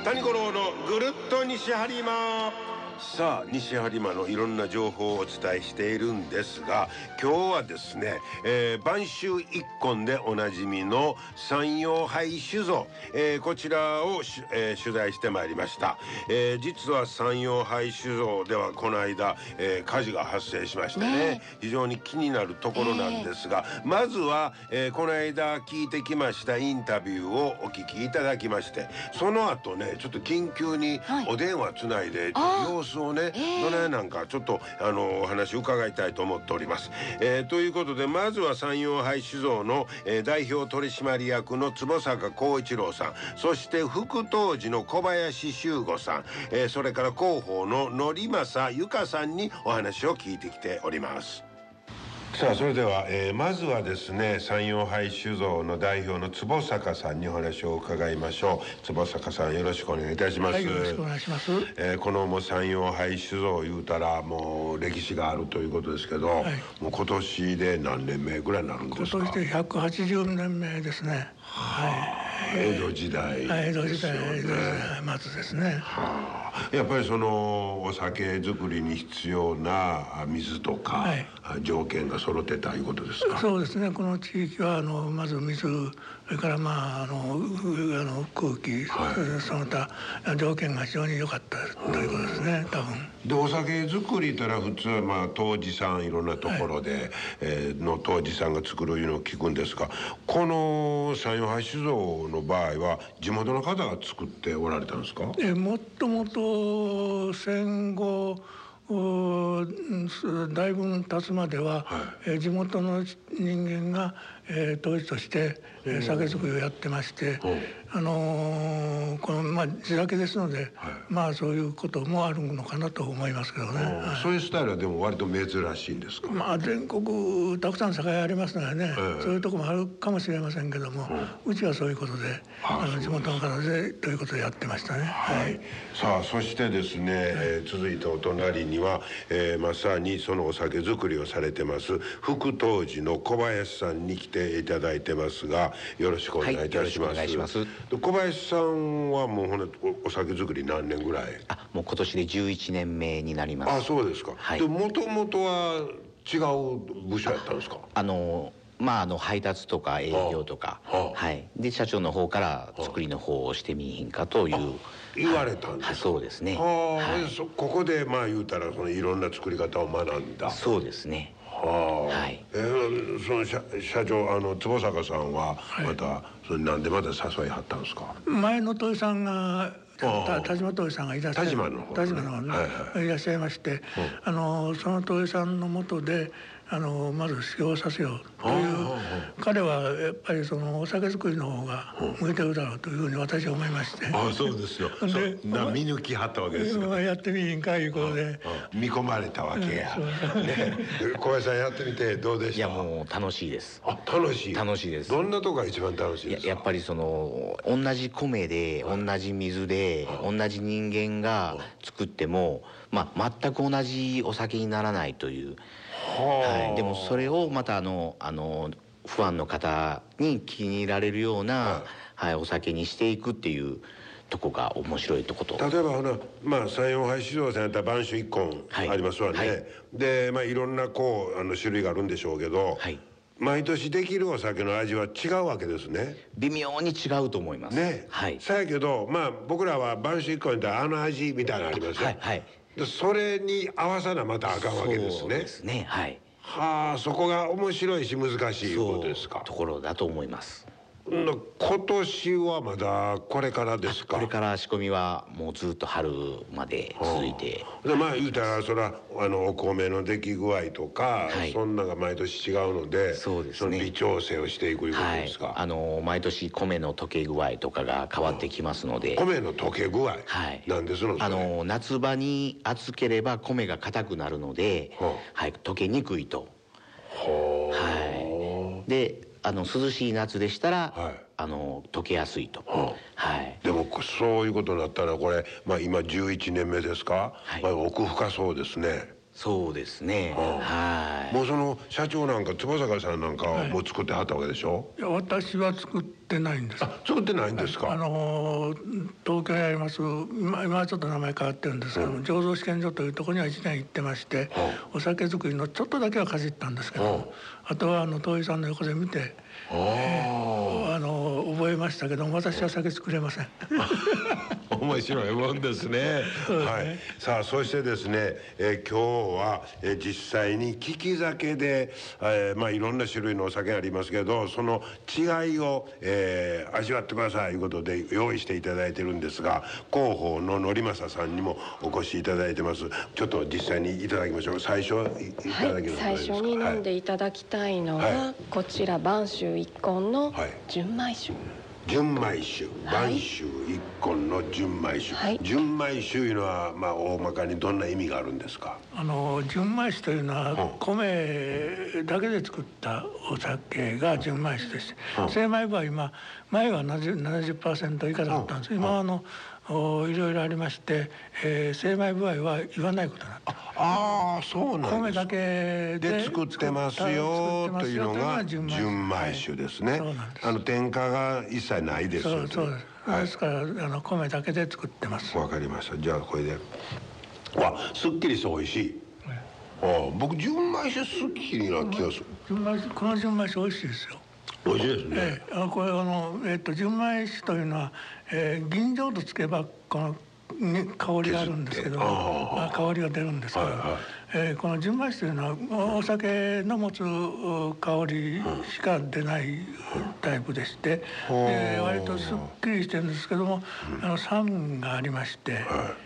谷五郎のぐるっと西播磨。さあ西播磨のいろんな情報をお伝えしているんですが、今日はですね、播州一献でおなじみの山陽廃酒造、こちらを取材してまいりました。実は山陽廃酒造ではこの間、火事が発生しましてね、非常に気になるところなんですが、まずは、この間聞いてきましたインタビューをお聞きいただきまして、その後ねちょっと緊急にお電話つないで、様子をね、どないなんかちょっとお話伺いたいと思っております。ということで、まずは山陽廃酒造の、代表取締役の坪坂浩一郎さん、そして副杜氏の小林修吾さん、それから広報の則政由香さんにお話を聞いてきております。さあそれでは、まずはですね、山陽廃酒造の代表の坪坂さんにお話を伺いましょう。坪坂さん、よろしくお願いいたします。 はい、よろしくお願いします。 このもう山陽廃酒造言うたらもう歴史があるということですけど、もう今年で何年目ぐらいになるんですか？ 今年で180年目ですね。 江戸時代、 江戸時代末ですね。 やっぱりそのお酒造りに必要な水とか、条件が揃ってたいうことですか？ そうですね。この地域はまず水、それから空気、その他条件が非常に良かったということですね、多分。 でお酒造りたら普通は杜氏さんいろんなところで、の杜氏さんが作るいうのを聞くんですが、この山陽廃酒造の場合は地元の方が作っておられたんですか？ もともと戦後だいぶ経つまでは、地元の人間が杜氏として酒造りをやってまして、この地酒ですので、そういうこともあるのかなと思いますけどね。 そういうスタイルはでも割と珍しいんですか？ 全国たくさん酒屋ありますのでね、そういうとこもあるかもしれませんけども、うちはそういうことで地元の方でということでやってましたね。 さあそしてですね、続いてお隣には、まさにそのお酒造りをされてます副杜氏の小林さんに来ていただいてますが、よろしくお願いいたします。小林さんはもうお酒造り何年ぐらい？ もう今年で11年目になります。 そうですか。でもともとは違う部署やったんですか？ 配達とか営業とか、で社長の方から作りの方をしてみいひんかという言われたんですか？ そうですね。 ここで言うたらいろんな作り方を学んだ。 そうですね。 その社長坪坂さんはまたなんでまた誘いはったんですか？前の杜氏さんが田島杜氏さんがいらっしゃいまして、その杜氏さんの下でまず修行させようという、彼はやっぱりそのお酒造りの方が向いてるだろうというふうに私は思いまして、 そうですよ。で見抜きはったわけですよ。 やってみいんかいうことで見込まれたわけや。小林さんやってみてどうでした？ いやもう楽しいです。 楽しいです。どんなとこが一番楽しいですか？ やっぱり同じ米で同じ水で同じ人間が作っても全く同じお酒にならないという。でもそれをまたファンの方に気に入られるような、お酒にしていくっていうとこが面白いとこと。 例えば山陽廃酒造さんやったら播州一献ありますわね。でいろんな種類があるんでしょうけど、毎年できるお酒の味は違うわけですね。 微妙に違うと思いますね。そうやけど僕らは播州一献って味みたいなのありますよ。それに合わさなまたあかんわけですね。 そうですね。 そこが面白いし難しいいうことですか？ ところだと思います。 今年はまだこれからですか？ これから仕込みはもうずっと春まで続いて、 言うたらそれはお米の出来具合とか、そんなが毎年違うので、 そうですね、 微調整をしていくいうことですか？ 毎年米の溶け具合とかが変わってきますので。 米の溶け具合、なんですの？ 夏場に暑ければ米が硬くなるので、溶けにくいと。で涼しい夏でしたら、溶けやすいと。 でもそういうことになったらこれ、今11年目ですか？奥深そうですね。 そうですね。はい。 もうその社長なんか坪坂さんなんかはもう作ってはったわけでしょ。 いや、私は作ってないんです。 作ってないんですか。 東京にあります、今はちょっと名前変わってるんですけども、醸造試験所というところには1年行ってまして、お酒作りのちょっとだけはかじったんですけど、あとは東井さんの横で見て、覚えましたけど、私は酒作れません。 面白いもんですね。はい。さあ、そしてですね、今日は、実際に利き酒で、まあいろんな種類のお酒ありますけど、その違いを、味わってくださいということで用意していただいてるんですが、広報の則正さんにもお越しいただいてます。ちょっと実際にいただきましょう。最初いただけるの最初に飲んでいただきたいのは、こちら播州一献の純米酒。 純米酒、播州一献の純米酒、純米酒いうのはまあ大まかにどんな意味があるんですか。 純米酒というのは米だけで作ったお酒が純米酒です。精米部は今前は70% 以下だったんです。今いろいろありまして、精米部合は言わないことになって。 ああ、そうなんです。 米だけで作ってますよというのが純米酒ですね。添加が一切ないですよね。 そうです。ですから米だけで作ってます。 わかりました。じゃあこれで、すっきりして美味しい。僕純米酒すっきりな気がする。 この純米酒美味しいですよ。 美味しいですね。 これ純米酒というのは、吟醸とつけばこの香りがあるんですけど、香りが出るんですけど、この純米酒というのはお酒の持つ香りしか出ないタイプでして、割とすっきりしてるんですけども、酸がありまして、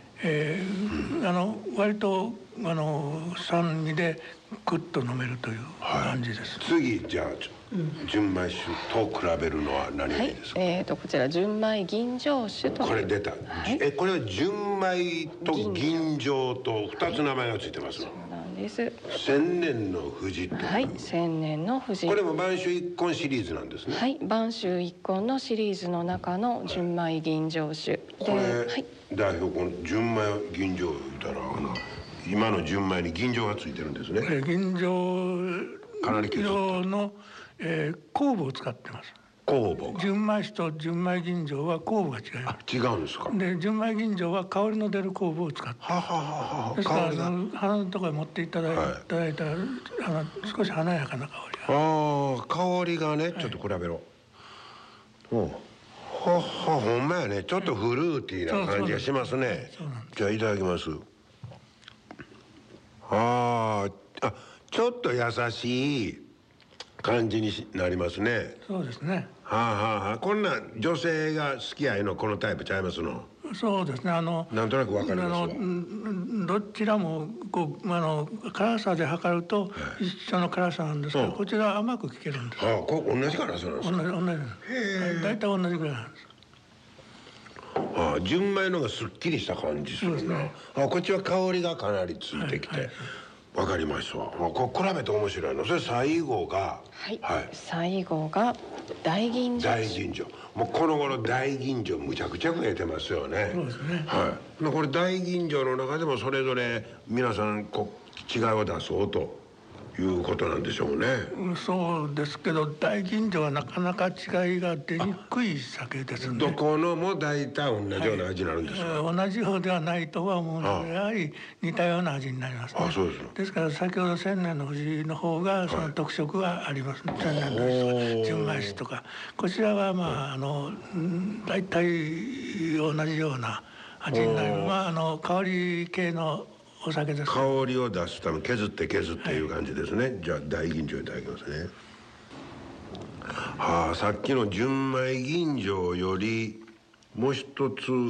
割と酸味でグッと飲めるという感じです。 次じゃあ純米酒と比べるのは何がいいですか。 こちら純米吟醸酒と。 これ出た。これは純米と吟醸と2つ名前がついてます。 そうなんです。 千年の富士。 千年の富士。 これも播州一献シリーズなんですね。 播州一献のシリーズの中の純米吟醸酒。 これ代表この純米吟醸言ったら今の純米に吟醸がついてるんですね。 吟醸かなりの酵母を使ってます。 酵母が。 純米酒と純米吟醸は酵母が違います。 違うんですか。 で純米吟醸は香りの出る酵母を使って。ですから鼻のところへ持っていただいたら少し華やかな香りが。 香りがね、ちょっと比べろ。ほんまやね、ちょっとフルーティーな感じがしますね。じゃあいただきます。ちょっと優しい感じになりますね。 そうですね。 こんな女性が好きやいのこのタイプちゃいますの。 そうですね。なんとなくわかりますわ。 どちらも辛さで測ると一緒の辛さなんですけど、こちらは甘く効けるんです。 これ同じ辛さなんですか。 同じ。大体同じぐらいなんです。 純米のがすっきりした感じするな。こっちは香りがかなりついてきて。わかりました。これ比べて面白いの。それ最後が最後が大吟醸。 大吟醸。もうこの頃大吟醸むちゃくちゃ増えてますよね。 そうですね。 これ大吟醸の中でもそれぞれ皆さん違いを出そうということなんでしょうね。 そうですけど大吟醸はなかなか違いが出にくい酒ですね。 どこのも大体同じような味になるんですか。 同じようではないとは思うので、やはり似たような味になりますね。 そうです。 ですから先ほど千年の富士の方がその特色がありますね。千年の富士とか純米酒とか、こちらは大体同じような味になる。香り系のお酒です。 香りを出すため削っていう感じですね。じゃあ大吟醸いただきますね。さっきの純米吟醸よりもう一つ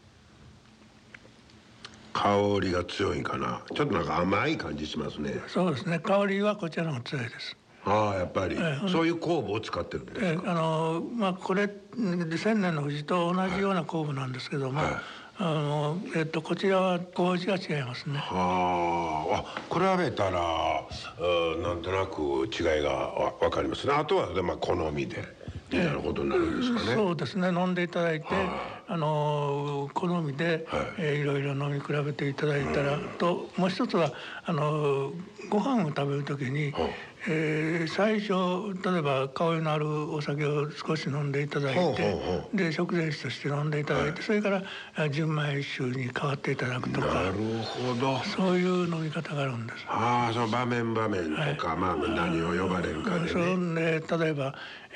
香りが強いかな。ちょっとなんか甘い感じしますね。 そうですね。香りはこちらの方が強いです。 やっぱり、そういう酵母を使ってるんですか。 これ千年の富士と同じような酵母なんですけども、こちらは麹が違いますね。 比べたらなんとなく違いが分かりますね。あとは好みでみたいなことになるんですかね。 そうですね。飲んでいただいて好みで、いろいろ飲み比べていただいたらと、もう一つはご飯を食べる時に、最初例えば香りのあるお酒を少し飲んでいただいて、で食前酒として飲んでいただいて、それから純米酒に変わっていただくとか。 なるほど。 そういう飲み方があるんです。 その場面場面とか、何を呼ばれるかでね。 そんで例えば、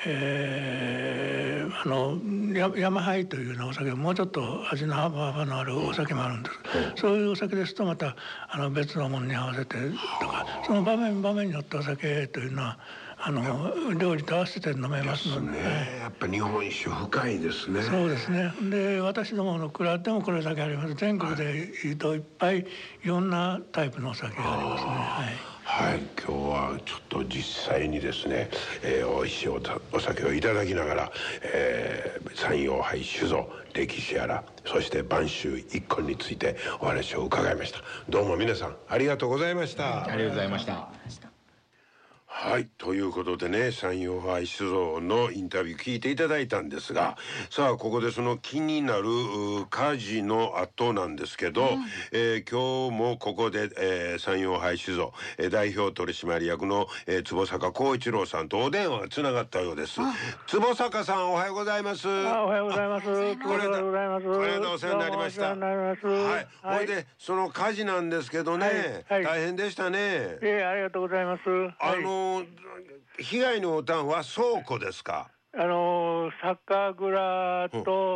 山灰というようなお酒、もうちょっと味の幅のあるお酒もあるんです。そういうお酒ですとまた別のものに合わせてとか、その場面場面によってお酒というのは料理と合わせて飲めますので、 やっぱ日本酒深いですね。 そうですね。で私どもの蔵でもこれだけあります。全国でいうといっぱいいろんなタイプのお酒がありますね。 はい、今日はちょっと実際にですね、美味しいお酒をいただきながら、山陽杯酒造歴史やら、そして播州一献についてお話を伺いました。どうも皆さんありがとうございました。 ありがとうございました。 はい、ということでね、山陽杯酒造のインタビュー聞いていただいたんですが、さあここでその気になる火事の後なんですけど、今日もここで、山陽杯酒造、代表取締役の、坪坂浩一郎さんとお電話がつながったようです。坪坂さん、おはようございます。 おはようございます。 これでお世話になりました。はい、ほいでその火事なんですけどね、大変でしたね。 ありがとうございます。 被害のお端は倉庫ですか？ 酒蔵と、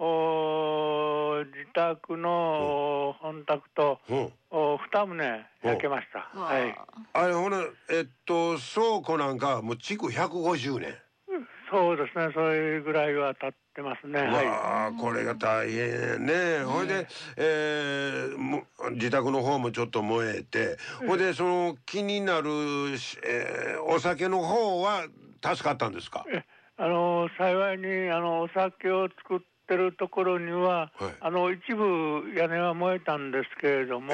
自宅の本宅と、2棟焼けました。 あれほな倉庫なんかもう築150年。 そうですね。それぐらいは経ってますね。 これが大変ね。ほいで、自宅の方もちょっと燃えて、ほいでその気になる、お酒の方は助かったんですか？ 幸いにお酒を作ってるところには、一部屋根は燃えたんですけれども、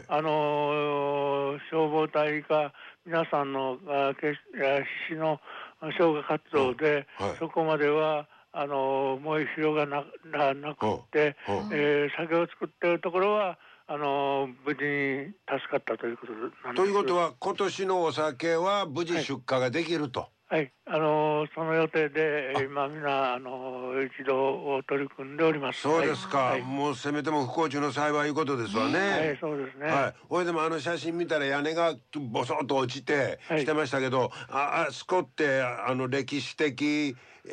消防隊が皆さんの必死の消火活動で、そこまでは燃え広がなくて、酒を作っているところは無事に助かったということなんです。 ということは今年のお酒は無事出荷ができると。 はい、その予定で今皆一度取り組んでおります。 そうですか。もうせめても不幸中の幸いいうことですわね。 そうですね。 ほいでも写真見たら屋根がボソッと落ちてしてましたけど、あそこって歴史的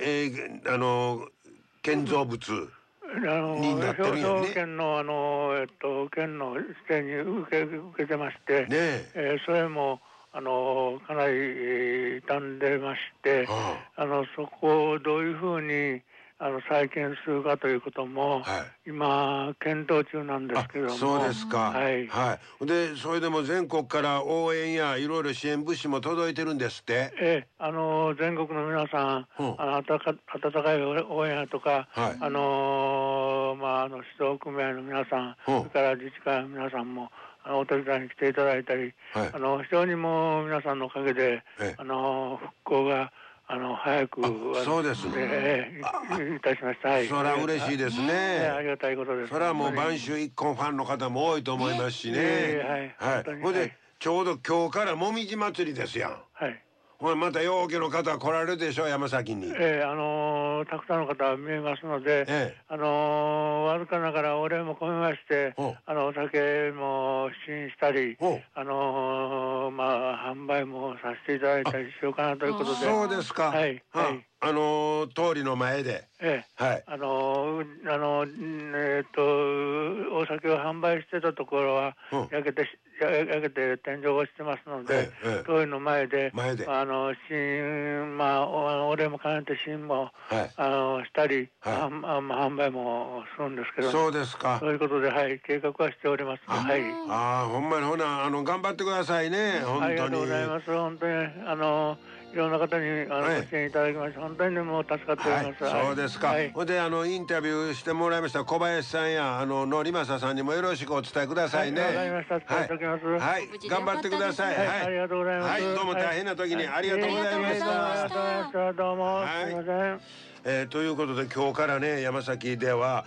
建造物になってるんやね。 兵庫県の県の指定に受けてまして、それもかなり傷んでまして、そこをどういうふうに再建するかということも、今検討中なんですけども。 そうですか。でそれでも全国から応援やいろいろ支援物資も届いてるんですって。 全国の皆さん、温かい応援やとか、指導組合の皆さん、それから自治会の皆さんもお手伝いに来ていただいたり、非常にもう皆さんのおかげで復興が早くそうですね。 いたしました。 それは嬉しいですね。 ありがたいことです。 それはもう播州一献ファンの方も多いと思いますしね。ほいでちょうど今日からもみじ祭りですやん。また陽気の方来られるでしょ、山崎に。 たくさんの方見えますので、わずかながらお礼も込めまして、お酒も試飲したり、販売もさせていただいたりしようかなということで。 そうですか。通りの前で。 お酒を販売してたところは焼けて天井が落ちてますので、通りの前でお礼も兼ねて試飲もしたり、販売もするんですけど、 そうですか。 そういうことで計画はしております。 ほんまにほな頑張ってくださいね。本当にありがとうございます。本当にいろんな方にご支援いただきまして本当にもう助かっております。 そうですか。ほんでインタビューしてもらいました小林さんや野利正さんにもよろしくお伝えくださいね。 わかりました。伝えておきます。 頑張ってください。 ありがとうございます。 どうも大変な時にありがとうございました。 どうもすみません。 ということで今日からね山崎では、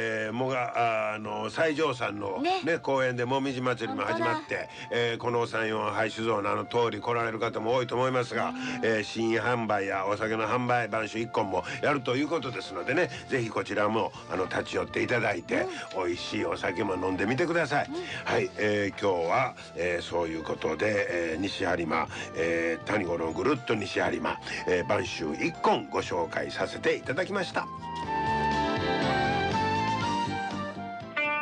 西条さんのね公園でもみじ祭りも始まって、この34杯酒造の通り来られる方も多いと思いますが、新販売やお酒の販売晩酒一本もやるということですのでね、ぜひこちらも立ち寄っていただいて、美味しいお酒も飲んでみてください。はい、今日は、そういうことで、西播磨、谷五郎ぐるっと西播磨、晩秋一献ご紹介させていただきました。